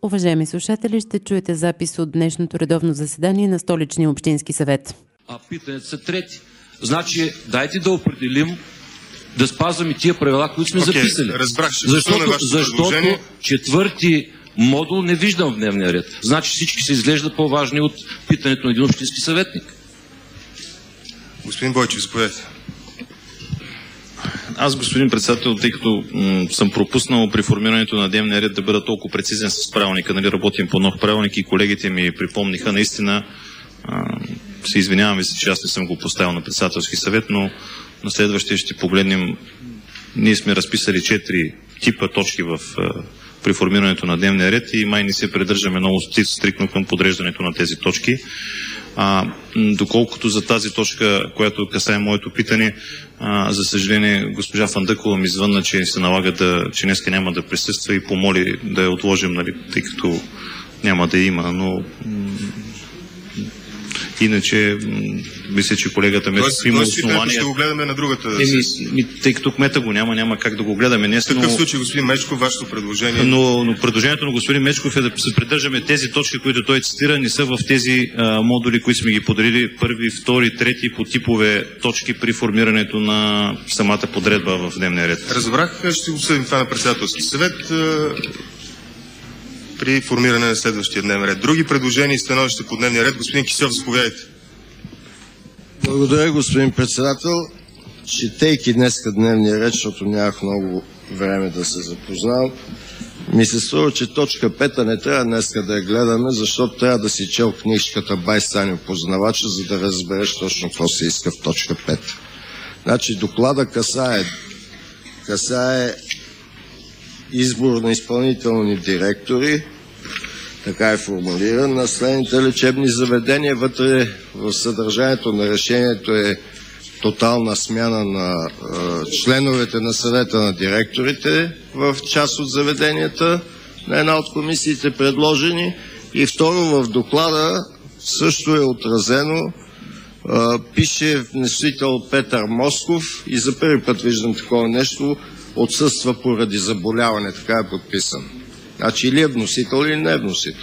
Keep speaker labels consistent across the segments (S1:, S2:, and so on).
S1: Уважаеми слушатели, ще чуете запис от днешното редовно заседание на Столичния общински съвет.
S2: А питането са трети. Значи, дайте да определим, да спазваме тия правила, които сме записали.
S3: Разбрах,
S2: защото четвърти модул не виждам в дневния ред. Значи всички се изглежда по-важни от питането на един общински съветник.
S3: Господин Бойчев, заповядайте.
S4: Аз, господин председател, тъй като съм пропуснал при формирането на дневния ред да бъда толкова прецизен с правилника, нали, работим по нов правилник и колегите ми припомниха, наистина се извинявам ви, че аз не съм го поставил на председателски съвет, но на следващия ще погледнем. Ние сме разписали 4 типа точки при формирането на дневния ред и май не се придържаме много стрикно към подреждането на тези точки. Доколкото за тази точка, която касае моето питане, за съжаление госпожа Фандъкова ми звънна, че се налага че днеска няма да присъства и помоли да я отложим, нали, тъй като няма да има, но иначе мисля, че колегата Мечков има основание.
S3: Ще го гледаме на другата.
S4: Тъй като кмета го няма как да го гледаме днес.
S3: В такъв случай, господин Мечков, вашето предложение.
S4: Но предложението на господин Мечков е да се придържаме тези точки, които той цитира, не са в тези модули, които сме ги подарили първи, втори, трети по типове точки при формирането на самата подредба в дневния ред.
S3: Разбрах, ще обсъдим това на председателски съвет при формиране на следващия дневен ред. Други предложения и становища по дневния ред. Господин Кисьов, заповядайте.
S5: Благодаря, господин председател. Четейки днеска дневния ред, защото нямах много време да се запознавам, ми се струва, че точка 5 не трябва днеска да я гледаме, защото трябва да си чел книжката Бай Стани опознавача, за да разбереш точно какво се иска в точка 5. Значи доклада касае избор на изпълнителни директори, така е формулиран, на следните лечебни заведения. Вътре в съдържанието на решението е тотална смяна на членовете на съвета на директорите в част от заведенията на една от комисиите предложени. И второ, в доклада също е отразено, пише вносител Петър Москов и за първи път виждам такова нещо, отсъства поради заболяване, така е подписан. Значи или е вносител, или не е вносител.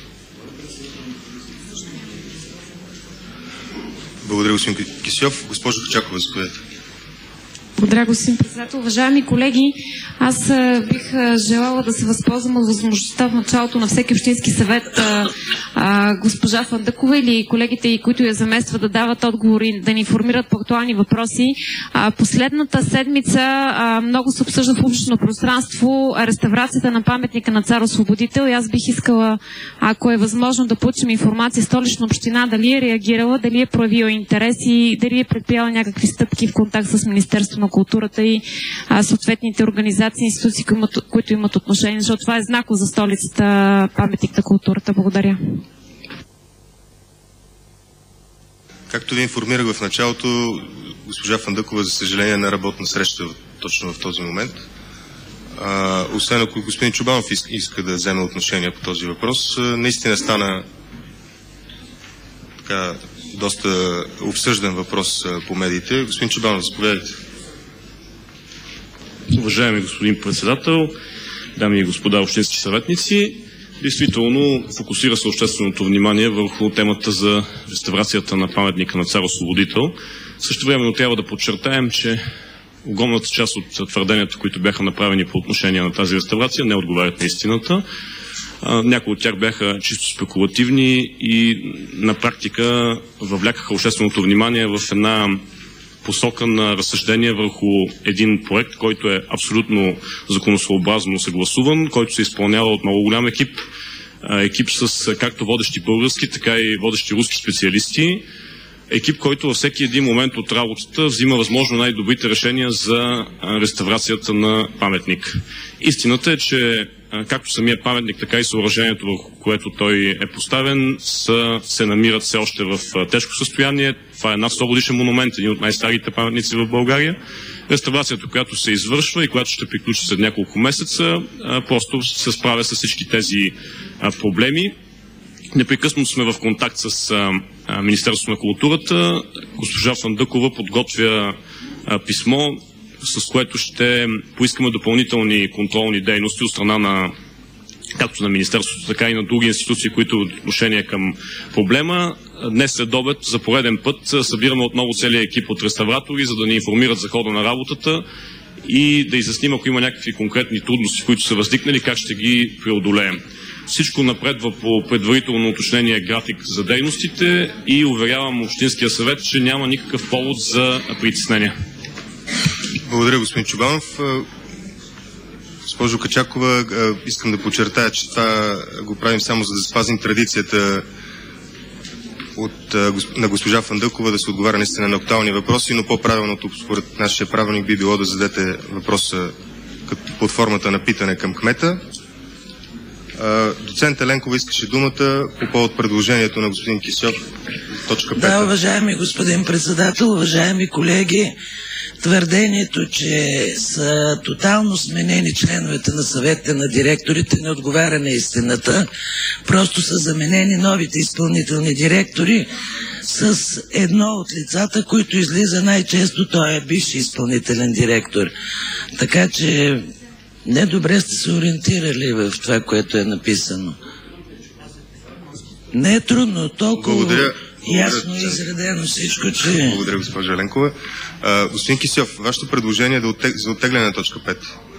S3: Благодаря, господин Кисьов. Госпожо Качакова, заповядайте.
S6: Благодаря, господин председател. Уважаеми колеги, аз бих желала да се възползвам от възможността в началото на всеки общински съвет госпожа Фандъкова или колегите, които я заместват, да дават отговори, да ни информират по актуални въпроси. Последната седмица много се обсъжда в публично пространство реставрацията на паметника на Цар Освободител и аз бих искала, ако е възможно, да получим информация Столична община, дали е реагирала, дали е проявила интерес и дали е предприела някакви стъпки в контакт с Министерството на културата и съответните организации и институции, които имат отношение, защото това е знаков за столицата паметник на културата. Благодаря.
S3: Както ви информирах в началото, госпожа Фандъкова, за съжаление, на работна среща точно в този момент. Освен ако господин Чубанов иска да вземе отношение по този въпрос, наистина стана така доста обсъждан въпрос по медиите. Господин Чубанов, заповядайте.
S7: Уважаеми господин председател, дами и господа общински съветници, действително фокусира се общественото внимание върху темата за реставрацията на паметника на Цар Освободител. Също времено трябва да подчертаем, че огромната част от твърденията, които бяха направени по отношение на тази реставрация, не отговарят на истината. Някои от тях бяха чисто спекулативни и на практика въвлякаха общественото внимание в една посока на разсъждение върху един проект, който е абсолютно законосъобразно съгласуван, който се изпълнява от много голям екип. Екип с както водещи български, така и водещи руски специалисти. Екип, който във всеки един момент от работата взима възможно най-добрите решения за реставрацията на паметник. Истината е, че както самия паметник, така и съоръжението, върху което той е поставен, се намират все още в тежко състояние. Това е над 100 годишен монумент, един от най-старите паметници в България. Реставрацията, която се извършва и която ще приключи след няколко месеца, просто се справя с всички тези проблеми. Непрекъснато сме в контакт с Министерството на културата. Госпожа Фандъкова подготвя писмо, с което ще поискаме допълнителни контролни дейности от страна на както на Министерството, така и на други институции, които имат отношение към проблема. Днес след обед за пореден път събираме отново целият екип от реставратори, за да ни информират за хода на работата и да изясним, ако има някакви конкретни трудности, които са възникнали, как ще ги преодолеем. Всичко напредва по предварително уточнение график за дейностите и уверявам Общинския съвет, че няма никакъв повод за притеснения.
S3: Благодаря, господин Чобанов. Госпожо Качакова, искам да подчертая, че това го правим само за да спазим традицията на госпожа Фандъкова да се отговаря наистина на актуални въпроси, но по-правилното според нашия правилник би било да зададете въпроса под формата на питане към кмета. Доцент Еленкова искаше думата по повод предложението на господин Кисьов, точка 5.
S8: Да, уважаеми господин председател, уважаеми колеги, твърдението, че са тотално сменени членовете на съвета на директорите, не отговаря на истината. Просто са заменени новите изпълнителни директори с едно от лицата, които излиза най-често, той е бивши изпълнителен директор. Така че недобре сте се ориентирали в това, което е написано. Не е трудно, толкова ясно изредено всичко, че...
S3: Благодаря, госпожа Еленкова. Господин Кисьов, вашето предложение е за оттегляне на точка 5.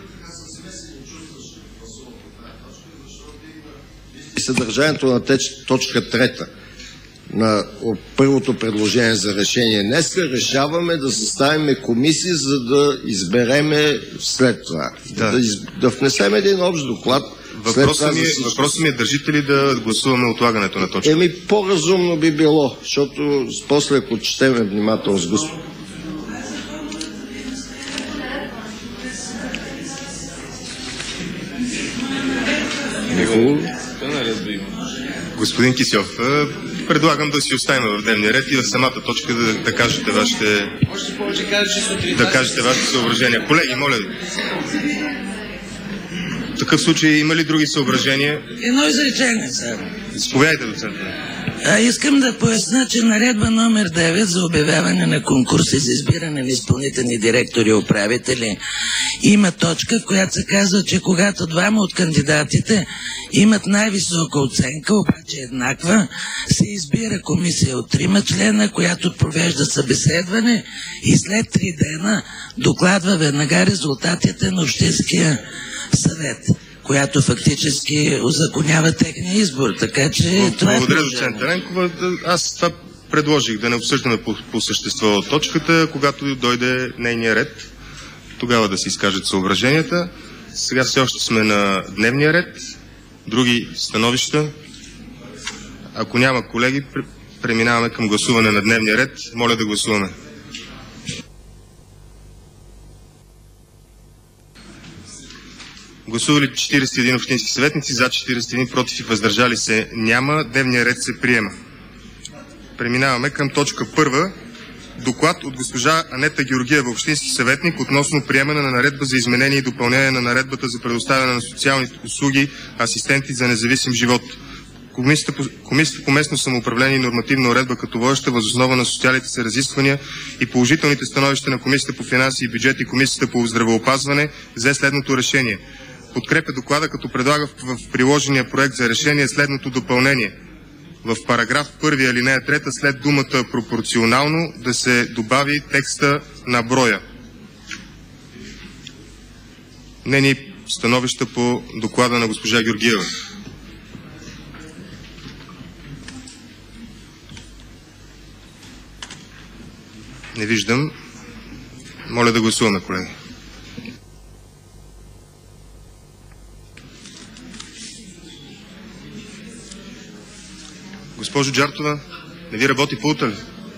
S5: Съдържанието на точка 3 на първото предложение за решение. Днес решаваме да съставим комисия, за да избереме след това. Да внесем един общ доклад.
S3: Въпросът ми е, държите ли да гласуваме отлагането на точка?
S5: По-разумно би било, защото после ако четеме внимателно с господин.
S3: Господин Кисьов, предлагам да си оставим в дневния ред и в самата точка да кажете вашите съображения. Колеги, моля ви. В такъв случай има ли други съображения?
S8: Едно изречение сега.
S3: Заповядайте, доцент.
S8: Искам да поясня, че наредба номер 9 за обявяване на конкурси за избиране на изпълнителни директори и управители има точка, в която се казва, че когато двама от кандидатите имат най-висока оценка, обаче еднаква, се избира комисия от 3 члена, която провежда събеседване и след 3 дена докладва веднага резултатите на Общинския съвет, която фактически узаконява техния избор. Така че това е.
S3: Благодаря, доцент Еленкова. Аз това предложих да не обсъждаме по същество точката, когато дойде нейния ред. Тогава да се изкажат съображенията. Сега все още сме на дневния ред. Други становища? Ако няма, колеги, преминаваме към гласуване на дневния ред. Моля да гласуваме. Гласували 41 общински съветници, за 41, против и въздържали се няма. Дневният ред се приема. Преминаваме към точка 1. Доклад от госпожа Анета Георгиева, общински съветник, относно приемане на наредба за изменение и допълнение на наредбата за предоставяне на социални услуги, асистенти за независим живот. Комисията по местно самоуправление и нормативна уредба като водеща въз основа на социалните се разисквания и положителните становища на Комисията по финанси и бюджет и Комисията по здравеопазване взе следното решение. Подкрепя доклада, като предлага в приложения проект за решение следното допълнение. В параграф 1 алинея 3 след думата пропорционално да се добави текста на броя. Мнение становища по доклада на госпожа Георгиева. Не виждам. Моля да гласуваме, колеги. Госпожо Джартова, не ви работи пулта ли?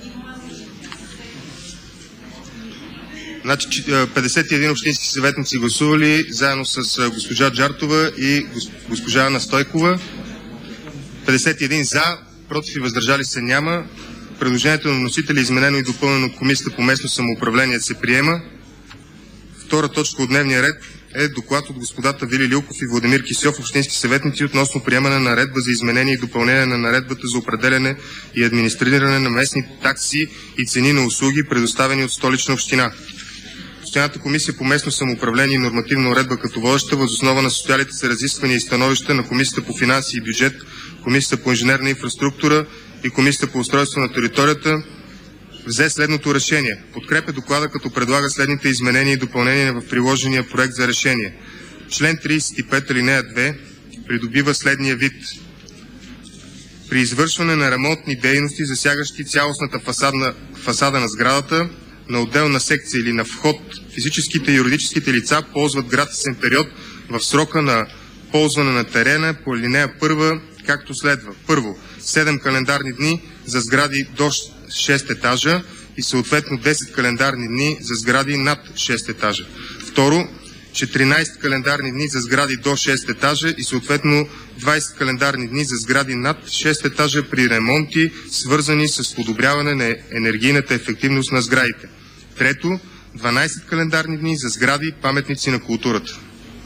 S3: Значи 51 общински съветници гласували, заедно с госпожа Джартова и госпожа Ана Стойкова. 51 за, против и въздържали се няма. Предложението на вносителя, изменено и допълнено от Комисията по местно самоуправление, се приема. Втора точка от дневния ред е доклад от господата Вили Лилков и Владимир Кисьов, общински съветници, относно приемане на наредба за изменение и допълнение на наредбата за определяне и администриране на местни такси и цени на услуги, предоставени от Столична община. Постоянната комисия по местно самоуправление и нормативна уредба като водеща въз основа на състоялите се разисквания и становища на Комисията по финанси и бюджет, Комисията по инженерна инфраструктура и Комисията по устройство на територията взе следното решение. Подкрепя доклада, като предлага следните изменения и допълнения в приложения проект за решение. Член 35 алинея 2 придобива следния вид. При извършване на ремонтни дейности, засягащи цялостната фасада на сградата, на отделна секция или на вход, физическите и юридическите лица ползват гратисен период в срока на ползване на терена по алинея 1, както следва. Първо, 7 календарни дни за сгради до 6 етажа и съответно 10 календарни дни за сгради над 6 етажа. Второ, 14 календарни дни за сгради до 6 етажа и съответно 20 календарни дни за сгради над 6 етажа при ремонти, свързани с подобряване на енергийната ефективност на сградите. Трето, 12 календарни дни за сгради паметници на културата.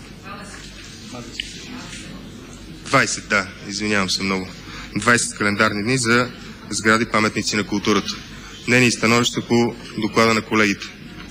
S3: 20, да, извинявам се много. 20 календарни дни за сгради паметници на културата. Мнение и становище по доклада на колегите.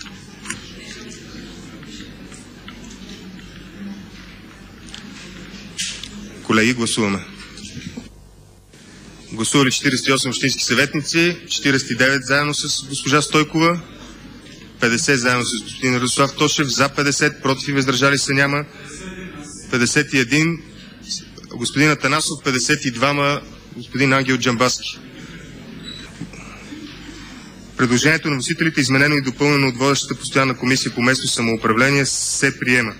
S3: Колеги, гласуваме. Гласували 48 общински съветници, 49 заедно с госпожа Стойкова, 50 заедно с господин Радослав Тошев, за 50, против и въздържали се няма, 51 господин Атанасов, 52 господин Ангел Джамбаски. Предложението на вносителите, изменено и допълнено от водещата постоянна комисия по местно самоуправление, се приема.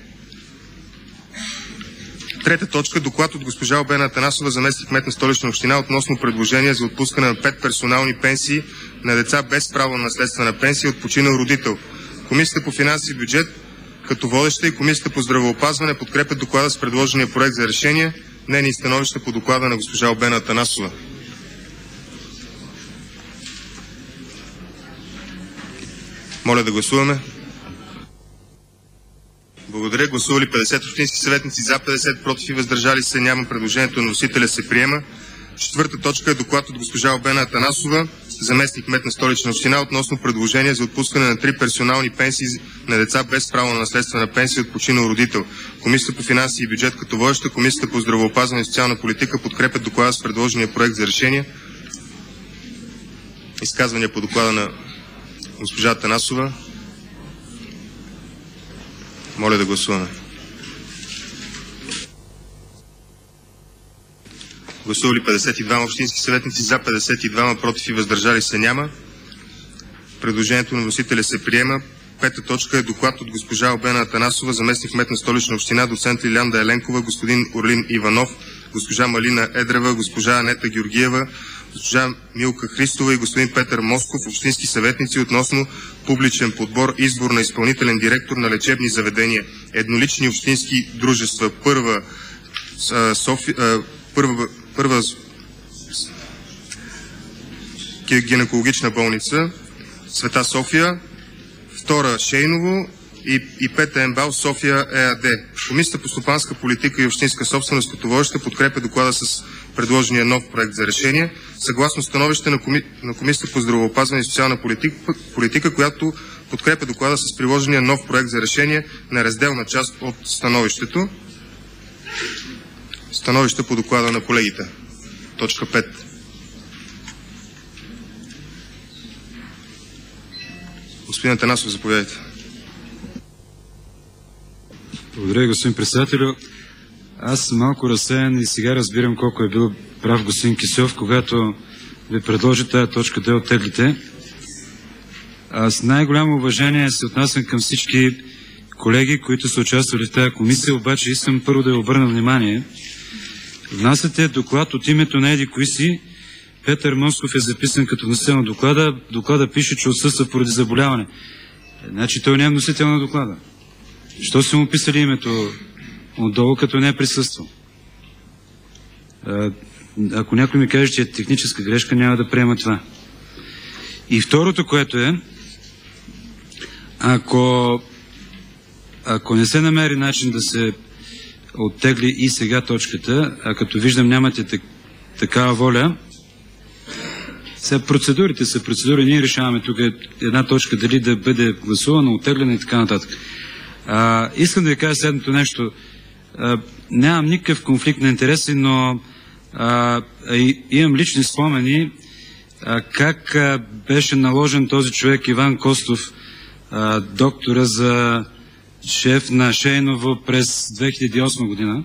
S3: Трета точка. Доклад от госпожа Албена Атанасова, заместник-кмет на Столична община, относно предложение за отпускане на 5 персонални пенсии на деца без право на наследствена пенсия от починал родител. Комисията по финанси и бюджет, като водеща, и Комисията по здравеопазване подкрепят доклада с предложения проект за решение. Мнение и становище по доклада на госпожа Албена Атанасова. Моля да гласуваме. Благодаря. Гласували 50 общински съветници, за 50, против и въздържали се няма. Предложението на носителя се приема. Четвърта точка е доклад от госпожа Албена Атанасова, заместник-кмет на Столична община, относно предложение за отпускане на 3 персонални пенсии на деца без право на наследствена пенсия от починал родител. Комисията по финанси и бюджет като водеща, Комисията по здравеопазване и социална политика подкрепят доклада с предложения проект за решение. Изказвания по доклада на госпожа Атанасова. Моля да гласуваме. Гласували 52 общински съветници, за 52, против и въздържали се няма. Предложението на вносителя се приема. Пета точка е доклад от госпожа Албена Атанасова, заместник-кмет на Столична община, доцент Лиляна Еленкова, господин Орлин Иванов, госпожа Малина Едрева, госпожа Анета Георгиева, госпожа Милка Христова и господин Петър Москов, общински съветници, относно публичен подбор, избор на изпълнителен директор на лечебни заведения, еднолични общински дружества. Първа гинекологична болница Света София, втора Шейново и Пета Ембал София ЕАД. Комисията по стопанска политика и общинска собственост като водеща подкрепя доклада с предложения нов проект за решение, съгласно становище на Комисията по здравеопазване и социална политика, която подкрепя доклада с приложения нов проект за решение на разделна част от становището. Становище по доклада на колегите. Точка 5. Господин Атанасов, заповядайте.
S9: Благодаря, господин председател. Аз съм малко разсеян и сега разбирам колко е бил прав господин Кисов, когато ви предложи тази точка да оттеглите. С най-голямо уважение се отнасям към всички колеги, които са участвали в тази комисия, обаче искам първо да ви обърна внимание. Внасяте доклад от името на еди кои си. Петър Москов е записан като вносител на доклада. Доклада пише, че отсъства поради заболяване. Значи той не е вносител на доклада. Що са му писали името отдолу, като не е присъствал? Ако някой ми каже, че е техническа грешка, няма да приема това. И второто, което е, ако не се намери начин да се оттегли и сега точката, а като виждам нямате такава воля, Сега процедурите са процедури, ние решаваме тук една точка дали да бъде гласувана, оттеглена и така нататък. Искам да ви кажа следното нещо. Нямам никакъв конфликт на интереси, но имам лични спомени как беше наложен този човек Иван Костов, доктора, за шеф на Шейново през 2008 година.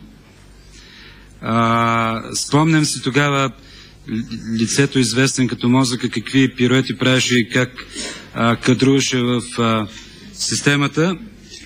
S9: Спомням си тогава лицето, известен като Мозъка, какви пируети правеше и как кадруваше в системата.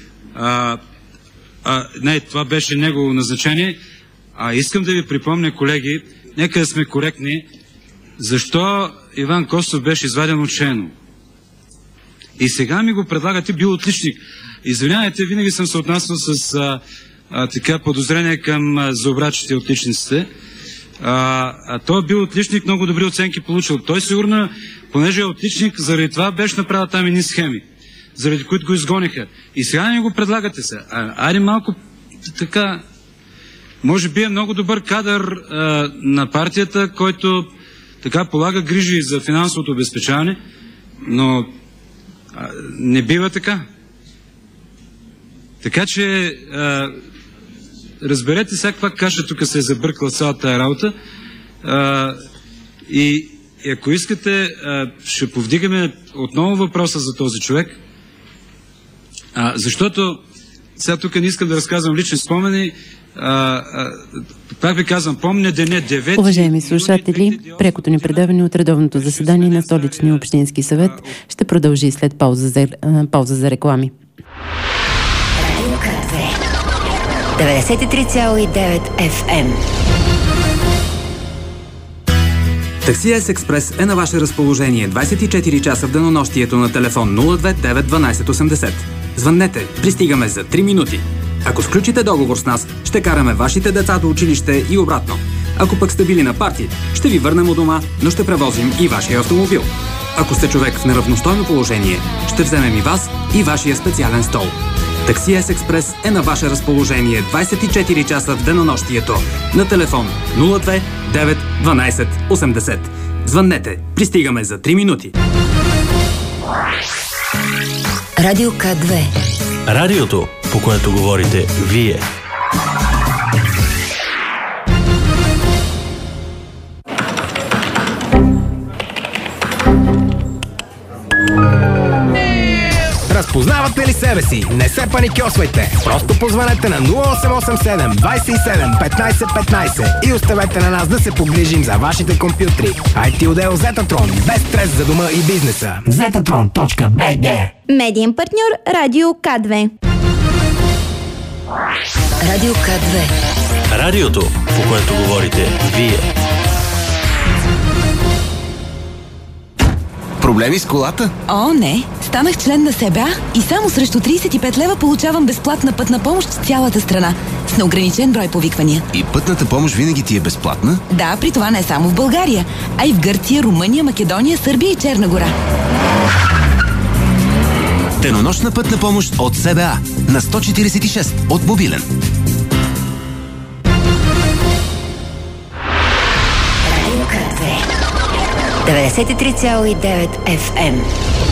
S9: Не, това беше негово назначение. Искам да ви припомня, колеги, нека да сме коректни, защо Иван Костов беше изваден от Шейново. И сега ми го предлагате, бил отличник. Извинявайте, винаги съм се отнасял с така подозрение към злообрачите и отличниците. Той е бил отличник, много добри оценки получил. Той сигурно, понеже е отличник, заради това беше направил там едни схеми, заради които го изгониха. И сега не го предлагате се. Айде малко така, може би е много добър кадър на партията, който така полага грижи за финансовото обезпечаване, но не бива така. Така че разберете сега каква каша тук се е забъркала цялата тая работа. И ако искате, ще повдигаме отново въпроса за този човек, защото сега тук не искам да разказвам лични спомени. Пак ви казвам, помня деня 9.
S1: Уважаеми слушатели, прекото ни предаване от редовното заседание на Столичния общински съвет ще продължи след пауза за реклами.
S10: 93,9 FM.
S11: Такси С Експрес е на ваше разположение 24 часа в денонощието на телефон 02 9 12 80. Звъннете, пристигаме за 3 минути. Ако сключите договор с нас, ще караме вашите деца до училище и обратно. Ако пък сте били на парти, ще ви върнем у дома, но ще превозим и вашия автомобил. Ако сте човек в неравностойно положение, ще вземем и вас и вашия специален стол. Такси С Експрес е на ваше разположение 24 часа в денонощието на телефон 02 9 12 80. Звъннете, пристигаме за 3 минути.
S10: Радио К2.
S12: Радиото, по което говорите вие.
S13: Разпознавате ли себе си? Не се паникьосвайте! Просто позванете на 0887 27 15 15 и оставете на нас да се погрижим за вашите компютри. IT отдел Zetatron. Без стрес за дома и бизнеса. Zetatron.bg.
S14: Медиен партньор Радио К2.
S10: Радио К2.
S12: Радиото, по което говорите вие.
S13: Проблеми с колата?
S15: О, не. Станах член на СБА и само срещу 35 лева получавам безплатна пътна помощ в цялата страна. С неограничен брой повиквания.
S13: И пътната помощ винаги ти е безплатна?
S15: Да, при това не само в България, а и в Гърция, Румъния, Македония, Сърбия и Черна гора.
S13: Денонощна пътна помощ от СБА на 146 от мобилен.
S10: Радио К2. 93,9 FM.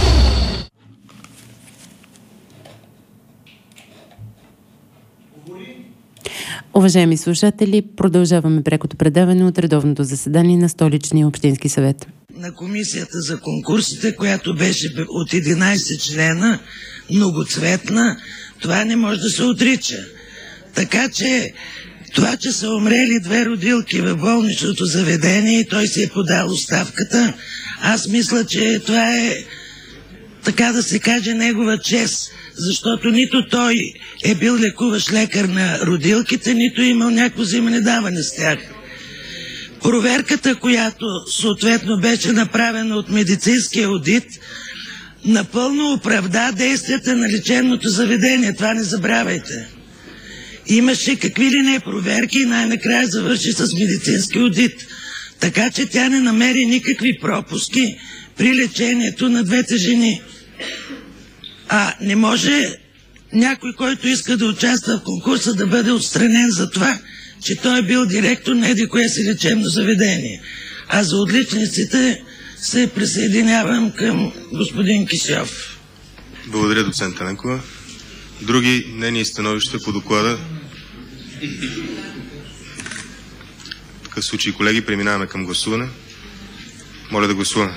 S1: Уважаеми слушатели, продължаваме прекото предаване от редовното заседание на Столичния общински съвет.
S8: На комисията за конкурсите, която беше от 11 члена, многоцветна, това не може да се отрича. Така че това, че са умрели 2 родилки в болничното заведение и той си е подал оставката, аз мисля, че това е, така да се каже, негова чест, защото нито той е бил лекуващ лекар на родилките, нито имал някакво взаимодаване с тях. Проверката, която съответно беше направена от медицинския одит, напълно оправда действията на лечебното заведение. Това не забравяйте. Имаше какви ли не проверки и най-накрая завърши с медицински одит. Така че тя не намери никакви пропуски при лечението на двете жени. Не може някой, който иска да участва в конкурса, да бъде отстранен за това, че той е бил директор на еди кое си лечебно заведение. А за отличниците се присъединявам към господин Кисьов.
S3: Благодаря, доцент Еленкова. Други мнения и становища по доклада? В такъв случай, колеги, преминаваме към гласуване. Моля да гласуваме.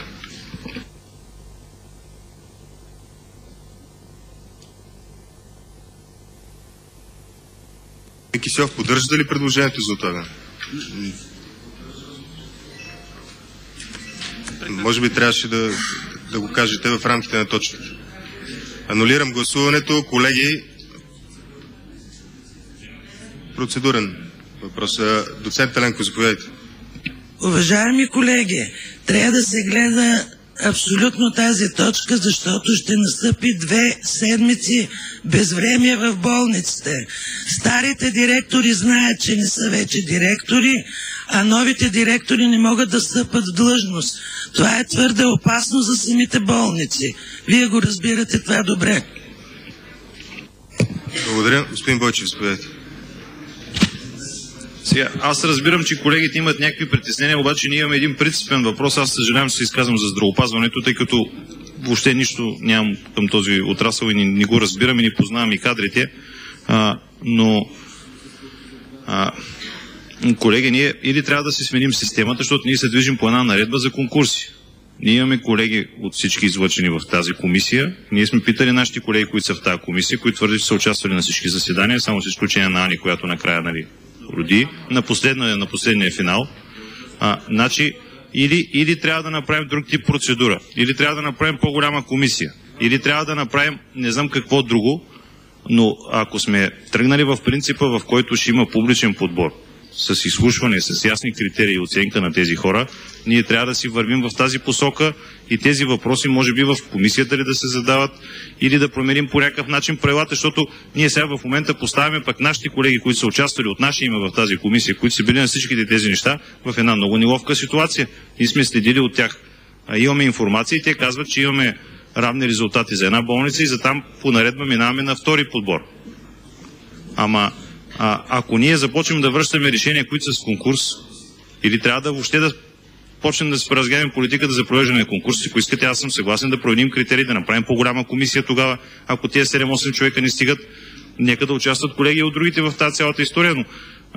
S3: Кисьов, поддържате ли предложението за отлагане? Може би трябваше да го кажете в рамките на точката. Анулирам гласуването. Колеги, процедурен въпрос. Доцент Еленко, заповядайте.
S8: Уважаеми колеги, трябва да се гледа абсолютно тази точка, защото ще настъпи 2 седмици безвремие в болниците. Старите директори знаят, че не са вече директори, а новите директори не могат да стъпат в длъжност. Това е твърде опасно за самите болници. Вие го разбирате това добре.
S3: Благодаря. Господин Бойчев, заповядайте.
S4: Сега, аз разбирам, че колегите имат някакви притеснения, обаче ние имаме един принципен въпрос. Аз съжалявам, че се изказвам за здравеопазването, тъй като въобще нищо нямам към този отрасъл и не го разбирам и не познавам и кадрите. Колеги, ние или трябва да си сменим системата, защото ние се движим по една наредба за конкурси. Ние имаме колеги от всички излъчени в тази комисия. Ние сме питали нашите колеги, които са в тази комисия, които твърдят, че са участвали на всички заседания, само с изключение на Ани, която накрая роди, на последния финал. Значи, или трябва да направим друг тип процедура, или трябва да направим по-голяма комисия, или трябва да направим не знам какво друго, но ако сме тръгнали в принципа, в който ще има публичен подбор, с изслушване, с ясни критерии и оценка на тези хора, ние трябва да си вървим в тази посока и тези въпроси може би в комисията ли да се задават или да променим по някакъв начин правилата, защото ние сега в момента поставяме пък нашите колеги, които са участвали от наше име в тази комисия, които са били на всичките тези неща, в една много неловка ситуация. Ние сме следили от тях. Имаме информация и те казват, че имаме равни резултати за една болница и за там по наредба минаваме на втори подбор. Ама ако ние започнем да връщаме решения, които са с конкурс, или трябва да въобще да почнем да се преразгледаме политиката за провеждане на конкурси, ако искате, аз съм съгласен да променим критерии, да направим по-голяма комисия тогава, ако тези 7-8 човека не стигат, нека да участват колеги от другите в тази цялата история, но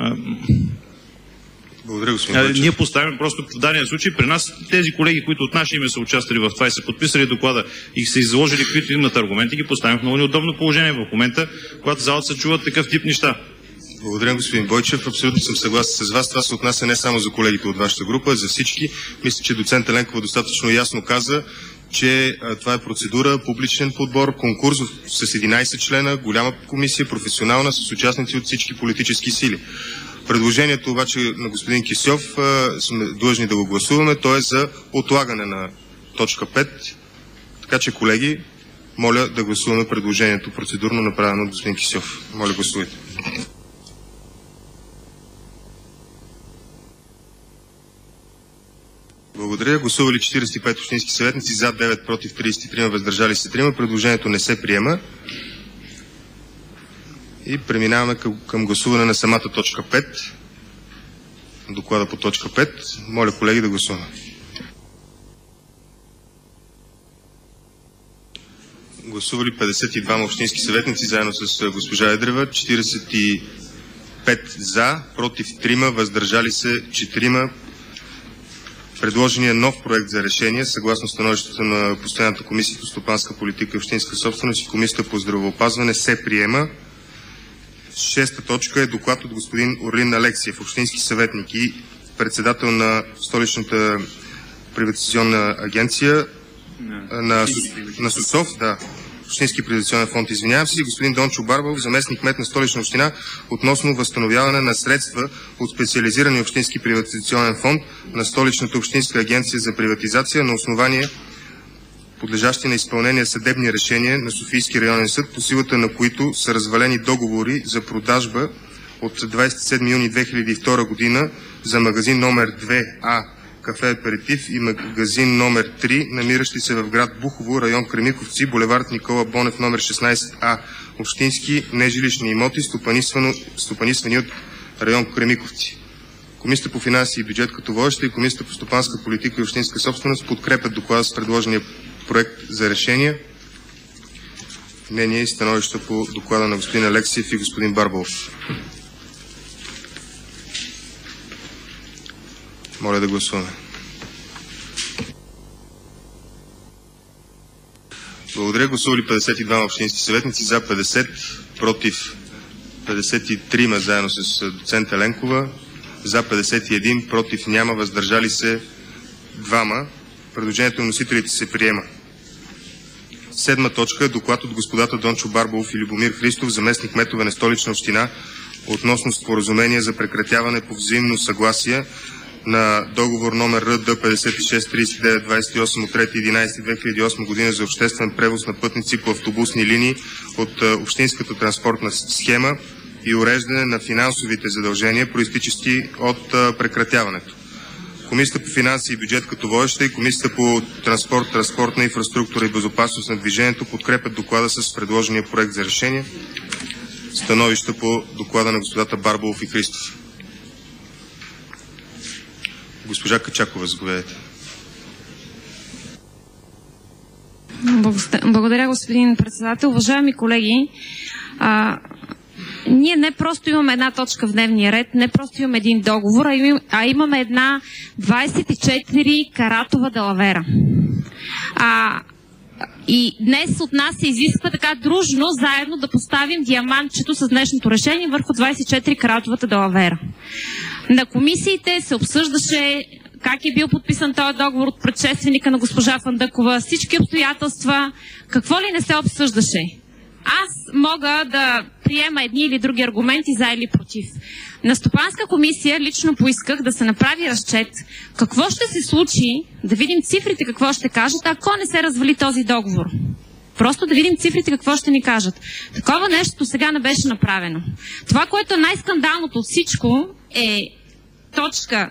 S3: благодаря, господин Бойчев.
S4: Ние поставяме просто в дадения случай при нас тези колеги, които от наше име са участвали в това и са подписали доклада и са изложили каквито имат аргументи, ги поставяме в много неудобно положение в момента, когато в залата се чуват такъв тип неща.
S3: Благодаря, господин Бойчев. Абсолютно съм съгласен с вас. Това се отнася не само за колегите от вашата група, а за всички. Мисля, че доцент Еленкова достатъчно ясно каза, че това е процедура, публичен подбор, конкурс с 11 члена, голяма комисия, професионална, с участници от всички политически сили. Предложението обаче на господин Кисьов сме длъжни да го гласуваме. То е за отлагане на точка 5. Така че, колеги, моля да гласуваме предложението процедурно направено от господин Кисьов. Моля, гласувайте. Благодаря. Гласували 45 общински съветници, за 9, против 33, въздържали се 3. Предложението не се приема. И преминаваме към гласуване на самата точка 5. Доклада по точка 5. Моля, колеги, да гласуваме. Гласували 52 общински съветници, заедно с госпожа Едрева, 45 за, против 3, въздържали се 4. Предложения нов проект за решение, съгласно становището на Постоянната комисия по стопанска политика и общинска собственост и Комисията по здравеопазване, се приема. 6-та точка е доклад от господин Орлин Алексиев, общински съветник и председател на столичната приватизационна агенция на СУСОВ, Общински приватизационен фонд, извинявам се, и господин Дончо Барбов, заместник кмет на Столична община, относно възстановяване на средства от специализирани общински приватизационен фонд на Столичната общинска агенция за приватизация на основание подлежащи на изпълнение съдебни решения на Софийски районен съд, по силата на които са развалени договори за продажба от 27 юни 2002 година за магазин номер 2А Кафе Аперитив и магазин номер 3, намиращи се в град Бухово, район Кремиковци, булевард Никола Бонев номер 16А, общински нежилищни имоти, стопанисвани от район Кремиковци. Комисията по финанси и бюджет като водеща и Комисията по стопанска политика и общинска собственост подкрепят доклада с предложения проект за решение. Мнение и становища по доклада на господин Алексиев и господин Барбалов. Моля да гласуваме. Благодаря. Гласували 52 общински съветници, за 50, против 53 заедно с доцент Еленкова, за 51, против няма, въздържали се 2. Предложението на носителите се приема. 7 точка. Доклад от господата Дончо Барбалов и Любомир Христов, заместник кметове на Столична община, относно споразумение за прекратяване по взаимно съгласие на договор номер РД 563928 от 3.11.2008 година за обществен превоз на пътници по автобусни линии от общинската транспортна схема и уреждане на финансовите задължения, произтичащи от прекратяването. Комисията по финанси и бюджет като водеща и Комисията по транспорт, транспортна инфраструктура и безопасност на движението подкрепят доклада с предложения проект за решение. Становища по доклада на господата Барбалов и Христов. Госпожа Качакова, заповядайте.
S6: Благодаря, господин председател. Уважаеми колеги, ние не просто имаме една точка в дневния ред, не просто имаме един договор, а имаме една 24 каратова далавера. И днес от нас се изисква така дружно, заедно да поставим диамантчето с днешното решение върху 24 каратовата далавера. На комисиите се обсъждаше как е бил подписан този договор от предшественика на госпожа Фандъкова, всички обстоятелства, какво ли не се обсъждаше. Аз мога да приема едни или други аргументи за или против. На стопанска комисия лично поисках да се направи разчет какво ще се случи, да видим цифрите какво ще кажат, ако не се развали този договор. Просто да видим цифрите какво ще ни кажат. Такова нещо сега не беше направено. Това, което е най-скандалното от всичко е точка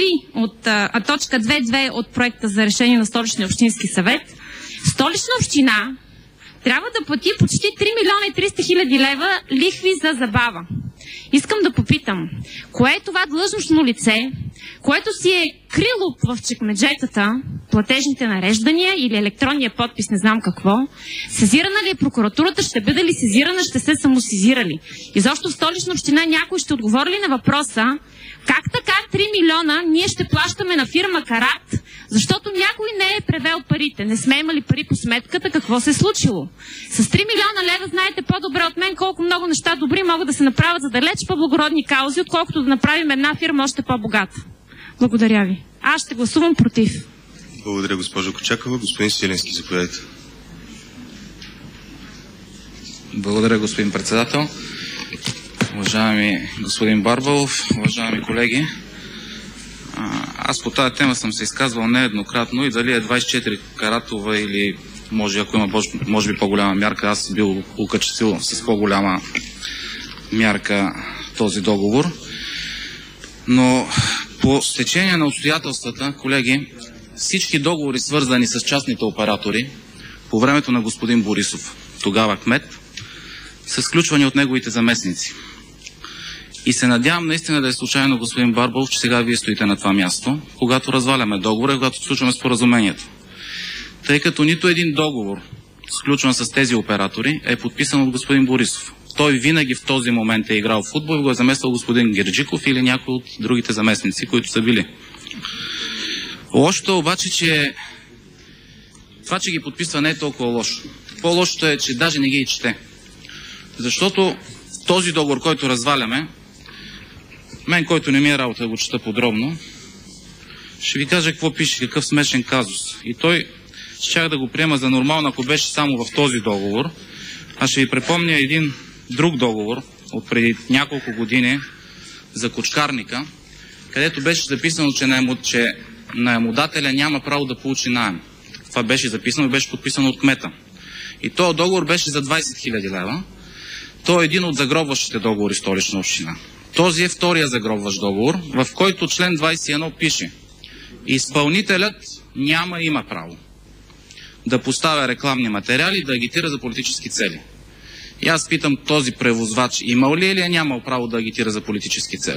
S6: 2.2 от проекта за решение на Столичния общински съвет. Столична община трябва да плати почти 3 милиона и 300 хиляди лева лихви за забава. Искам да попитам, кое е това длъжностно лице, което си е крило в чекмеджетата платежните нареждания или електронния подпис, не знам какво. Сезирана ли е прокуратурата, ще бъде ли сезирана, ще се самосезирали? И защо в Столична община някой ще отговори ли на въпроса как така 3 милиона ние ще плащаме на фирма Карат, защото някой не е превел парите, не сме имали пари по сметката, какво се е случило? С 3 милиона лева знаете по-добре от мен колко много неща добри могат да се направят за далеч по-благородни каузи, отколкото да направим една фирма още по-богата. Благодаря ви. Аз ще гласувам против.
S3: Благодаря, госпожо Кочакова. Господин Силенски, заповядайте.
S16: Благодаря, господин председател. Уважаеми господин Барбалов, уважаеми колеги, аз по тази тема съм се изказвал нееднократно и дали е 24 каратова или може, ако има може би по-голяма мярка, аз бил окачествил с по-голяма мярка този договор. Но по стечение на обстоятелствата, колеги, всички договори, свързани с частните оператори, по времето на господин Борисов, тогава кмет, са сключвани от неговите заместници. И се надявам наистина да е случайно, господин Барбалов, че сега вие стоите на това място, когато разваляме договора и когато сключваме споразумението. Тъй като нито един договор, сключван с тези оператори, е подписан от господин Борисов. Той винаги в този момент е играл в футбол и го е замествал господин Герджиков или някой от другите заместници, които са били. Лошото е обаче, че това, че ги подписва, не е толкова лошо. По-лошото е, че даже не ги и чете. Защото този договор, който разваляме, мен, който не ми е работа да го чета подробно, ще ви кажа какво пише, какъв смешен казус. И той щях да го приема за нормално, ако беше само в този договор. Аз ще ви припомня един друг договор от преди няколко години за кочкарника, където беше записано, че наемодателя няма право да получи наем. Това беше записано и беше подписано от кмета. И този договор беше за 20 000 лева. Той е един от загробващите договори в Столична община. Този е втория загробващ договор, в който член 21 пише: изпълнителят има право да поставя рекламни материали и да агитира за политически цели. И аз питам, този превозвач имал ли или е нямал право да агитира за политически цели?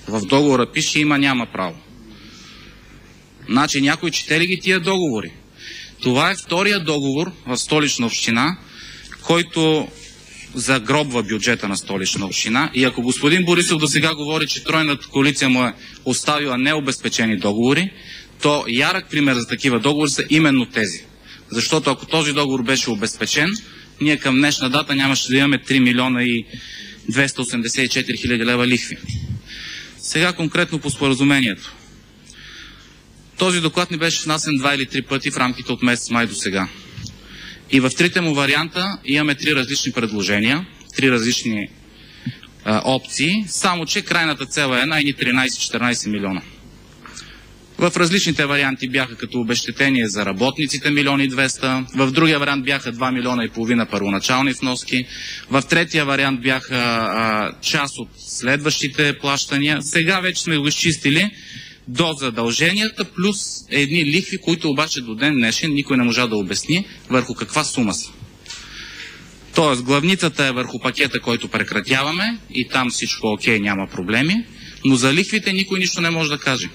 S16: В договора пише има, няма право. Значи някой чете ли ги тия договори? Това е втория договор в Столична община, който загробва бюджета на Столична община. И ако господин Борисов до сега говори, че тройната коалиция му е оставила необезпечени договори, то ярък пример за такива договори са именно тези. Защото ако този договор беше обезпечен, ние към днешна дата нямаше да имаме 3 милиона и 284 хиляди лева лихви. Сега конкретно по споразумението. Този доклад ни беше внасен 2 или 3 пъти в рамките от месец май до сега. И в трите му варианта имаме 3 различни предложения, 3 различни опции, само че крайната цел е една и 13-14 милиона. В различните варианти бяха като обезщетение за работниците 1,2 милиона, в другия вариант бяха 2,5 милиона първоначални вноски, в третия вариант бяха част от следващите плащания. Сега вече сме го изчистили до задълженията, плюс едни лихви, които обаче до ден днешен никой не можа да обясни върху каква сума са. Тоест, главницата е върху пакета, който прекратяваме и там всичко окей, няма проблеми, но за лихвите никой нищо не може да каже.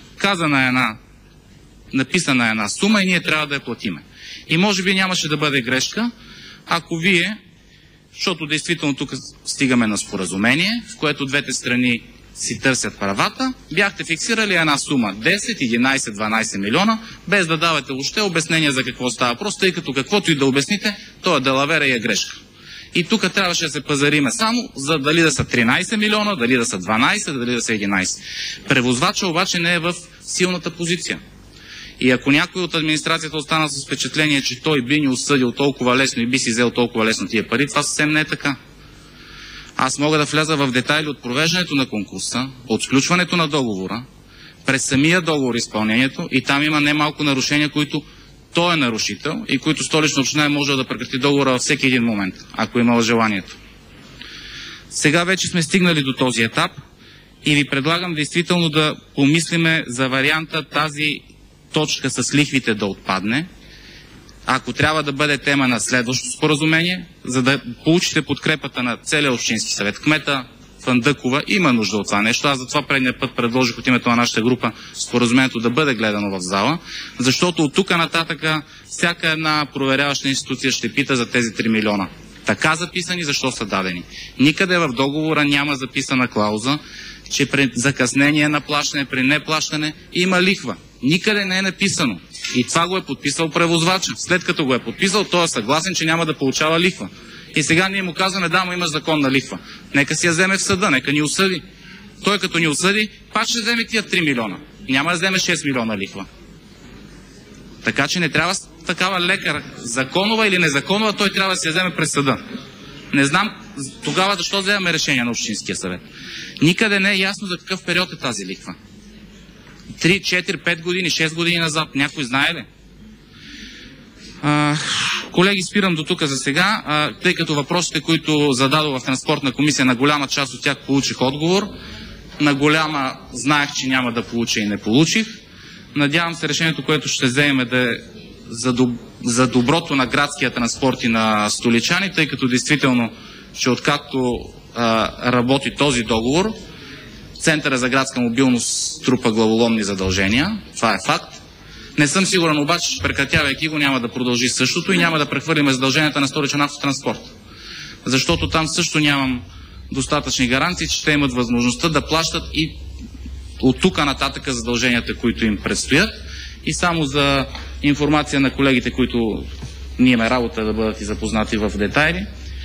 S16: Написана е една сума и ние трябва да я платиме. И може би нямаше да бъде грешка, ако вие, защото действително тук стигаме на споразумение, в което двете страни си търсят правата, бяхте фиксирали една сума 10, 11, 12 милиона, без да давате въобще обяснение за какво става. Просто тъй като каквото и да обясните, то е далавера и е грешка. И тук трябваше да се пазариме само за дали да са 13 милиона, дали да са 12, дали да са 11. Превозвача обаче не е в силната позиция. И ако някой от администрацията остана с впечатление, че той би ни осъдил толкова лесно и би си взел толкова лесно тия пари, това съвсем не е така. Аз мога да вляза в детайли от провеждането на конкурса, от сключването на договора, през самия договор изпълнението, и там има немалко нарушения, които той е нарушител и които Столична община може да прекрати договора във всеки един момент, ако имала желанието. Сега вече сме стигнали до този етап и ви предлагам действително да помислиме за варианта тази точка с лихвите да отпадне, ако трябва да бъде тема на следващото споразумение, за да получите подкрепата на целия общински съвет. Кмета Фандъкова има нужда от това нещо. Аз затова предния път предложих от името на нашата група споразумението да бъде гледано в зала, защото от тук нататък всяка една проверяваща институция ще пита за тези 3 милиона. Така записани, защо са дадени. Никъде в договора няма записана клауза, че при закъснение на плащане, при неплащане има лихва. Никъде не е написано. И това го е подписал превозвача. След като го е подписал, той е съгласен, че няма да получава лихва. И сега ние му казваме, да, но имаш законна лихва. Нека си я вземе в съда, нека ни осъди. Той като ни осъди, пак ще вземе тия 3 милиона. Няма да вземе 6 милиона лихва. Така че не трябва такава лека, законова или незаконова, той трябва да се я вземе през съда. Не знам тогава защо вземаме решение на Общинския съвет. Никъде не е ясно за какъв период е тази лихва. 3, 4, 5 години, 6 години назад. Някой знае ли? Колеги, спирам до тук за сега, тъй като въпросите, които зададох в Транспортна комисия, на голяма част от тях получих отговор. На голяма знаех, че няма да получа и не получих. Надявам се решението, което ще вземем да е за доброто на градския транспорт и на столичани, тъй като действително, че откакто работи този договор, Центъра за градска мобилност трупа главоломни задължения. Това е факт. Не съм сигурен обаче, че прекратявайки го няма да продължи същото и няма да прехвърлим задълженията на Столичен автотранспорт. Защото там също нямам достатъчни гаранции, че те имат възможността да плащат и от тук нататък задълженията, които им предстоят. И само за информация на колегите, които ние имаме работа да бъдат и запознати в детайли,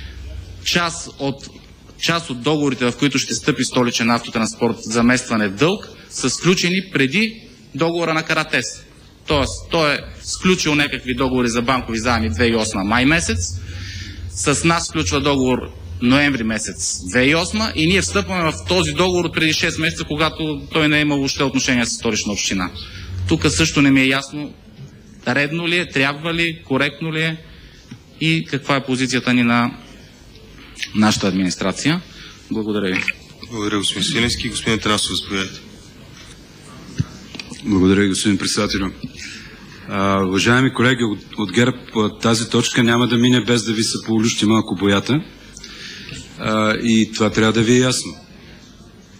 S16: част от договорите, в които ще стъпи Столичен автотранспорт за заместване в дълг, са сключени преди договора на Каратес. Тоест, той е сключил някакви договори за банкови заеми 2008 май месец, с нас сключва договор ноември месец 2008 и ние встъпваме в този договор преди 6 месеца, когато той не е имал въобще отношение с Столична община. Тук също не ми е ясно редно ли е, трябва ли, коректно ли е и каква е позицията ни на нашата администрация. Благодаря ви.
S3: Благодаря, господин Свиленски. Господин Тарасов, заповядайте.
S9: Благодаря, господин председател. Уважаеми колеги от ГЕРБ, тази точка няма да мине без да ви се поулющи малко боята. И това трябва да ви е ясно.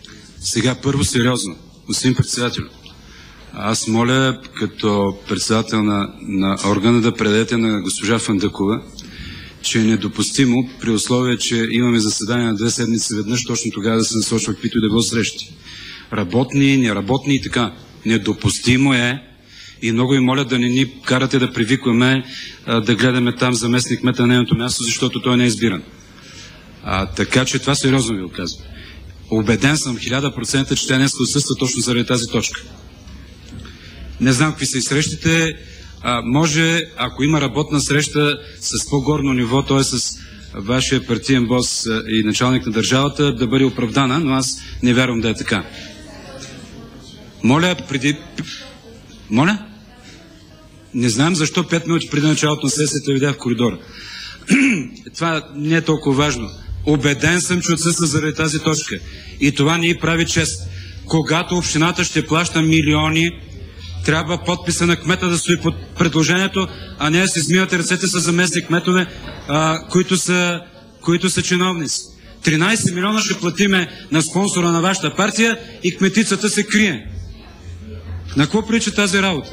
S9: Сега първо сериозно. Господин председател, аз моля като председател на органа да предадете на госпожа Фандъкова, че е недопустимо при условие, че имаме заседание на 2 седмици веднъж, точно тогава да се насочва каквито и да било срещи. Работни, неработни и така. Недопустимо е и много ви моля да не ни карате да привикваме да гледаме там заместник кмета на нейното място, защото той не е избиран. Така че това сериозно ви го казвам. Убеден съм 1000%, че тя днес отсъства точно заради тази точка. Не знам какви са и срещите. Може, ако има работна среща с по-горно ниво, т.е. с вашия партиен бос и началник на държавата, да бъде оправдана, но аз не вярвам да е така. Моля, Моля? Не знам защо 5 минути преди началото на сесията видя в коридора. Това не е толкова важно. Убеден съм, че отсъства заради тази точка. И това не й прави чест. Когато общината ще плаща милиони, трябва подписа на кмета да стои под предложението, а не да се измивате ръцете с заместник кметове, които са чиновници. 13 милиона ще платиме на спонсора на вашата партия и кметицата се крие. На какво прилича тази работа?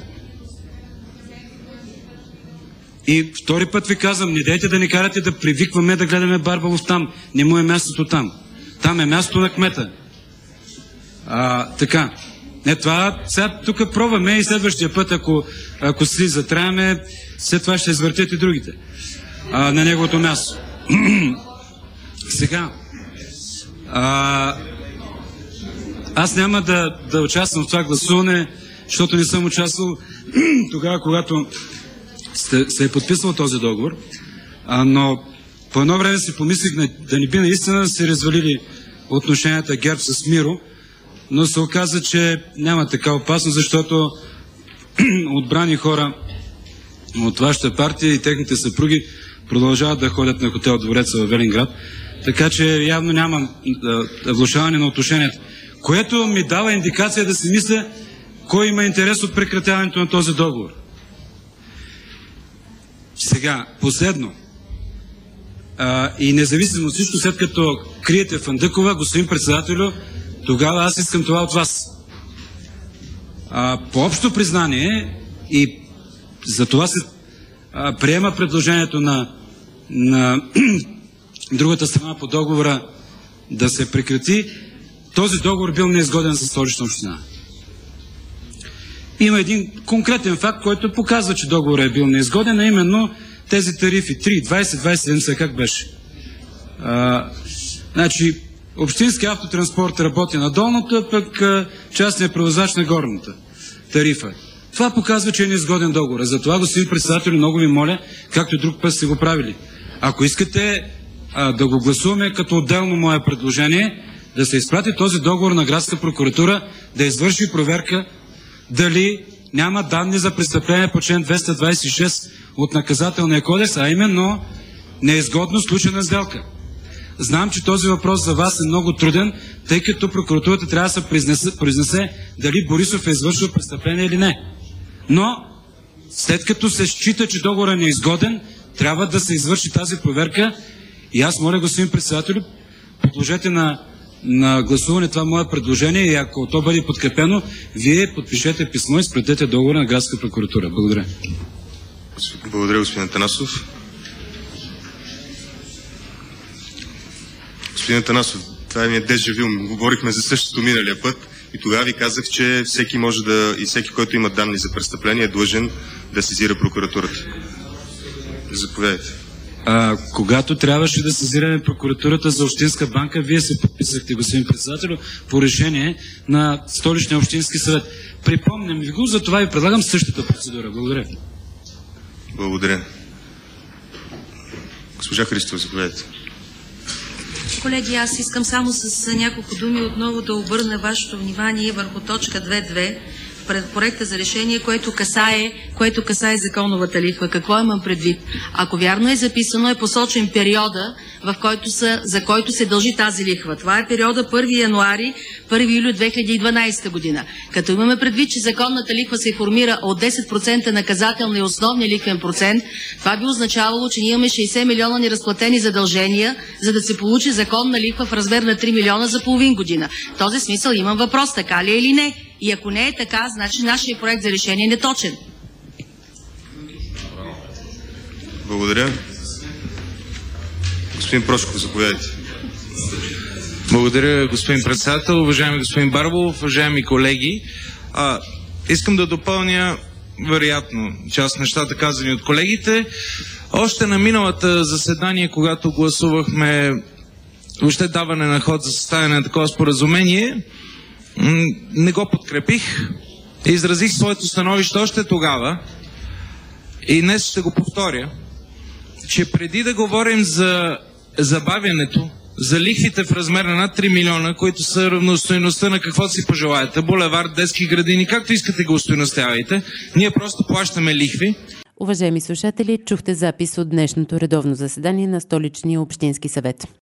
S9: И втори път ви казвам, не дайте да ни карате да привикваме да гледаме Барбалов там. Не му е мястото там. Там е мястото на кмета. Така. Това сега тук пробваме и следващия път, ако си затраяме, след това ще извъртят и другите на неговото място. Сега аз няма да участвам в това гласуване, защото не съм участвал тогава, когато се е подписвал този договор, но по едно време си помислих да не би наистина да се развалили отношенията ГЕРБ с Миро, но се оказа, че няма така опасност, защото отбрани хора от вашата партия и техните съпруги продължават да ходят на хотел Двореца във Велинград, така че явно няма влошаване на отношенията, което ми дава индикация да си мисля кой има интерес от прекратяването на този договор. Сега, последно, и независимо от всичко, след като криете Фандъкова, господин председателю, тогава аз искам това от вас. По общо признание и за това се приема предложението на другата страна по договора да се прекрати, този договор бил неизгоден за Столична община. Има един конкретен факт, който показва, че договорът е бил неизгоден, а именно тези тарифи 3, 20, 27, как беше. Значи, общински автотранспорт работи на долната, пък частният превозвач на горната тарифа. Това показва, че е неизгоден договор. Затова, господин председател, много ви моля, както и друг път сте го правили. Ако искате да го гласуваме като отделно мое предложение, да се изпрати този договор на Градска прокуратура, да извърши проверка дали няма данни за престъпление по член 226 от Наказателния кодекс, а именно неизгодност случайна сделка. Знам, че този въпрос за вас е много труден, тъй като прокуратурата трябва да се произнесе дали Борисов е извършил престъпление или не. Но, след като се счита, че договорът е неизгоден, трябва да се извърши тази проверка и аз моля, господин председател, подложете на гласуване това мое предложение и ако то бъде подкрепено, вие подпишете писмо и изпратете договора на Градска прокуратура. Благодаря.
S3: Благодаря, господин Атанасов. Господин Атанасов, това е дежавю. Говорихме за същото миналия път и тогава ви казах, че всеки може и всеки, който има данни за престъпление, е длъжен да сезира прокуратурата. Заповядайте.
S9: Когато трябваше да сезираме прокуратурата за Общинска банка, вие се подписахте, господин председател, по решение на Столичния общински съвет. Припомням ви го, затова ви предлагам същата процедура. Благодаря.
S3: Благодаря. Госпожа Христова, заповядайте.
S17: Колеги, аз искам само с няколко думи отново да обърна вашето внимание върху точка 2.2 в проекта за решение, което касае законовата лихва. Какво имам предвид? Ако вярно е записано, е посочен периода, за който се дължи тази лихва. Това е периода 1 януари, 1 юли 2012 година. Като имаме предвид, че законната лихва се формира от 10% наказателна и основния лихвен процент, това би означавало, че ние имаме 60 милиона неразплатени задължения, за да се получи законна лихва в размер на 3 милиона за половин година. В този смисъл имам въпрос, така ли е или не? И ако не е така, значи нашия проект за решение е неточен.
S3: Благодаря. Господин Прошков, заповядайте.
S18: Благодаря, господин председател. Уважаеми господин Барбов, уважаеми колеги, искам да допълня вероятно част нещата, казани от колегите. Още на миналата заседание, когато гласувахме въобще даване на ход за съставяне на такова споразумение, не го подкрепих. Изразих своето становище още тогава и днес ще го повторя, че преди да говорим за забавянето, за лихвите в размер на над 3 милиона, които са равностойността на какво си пожелаете, булевард, детски градини, както искате го остойностявайте, ние просто плащаме лихви.
S1: Уважаеми слушатели, чухте запис от днешното редовно заседание на Столичния общински съвет.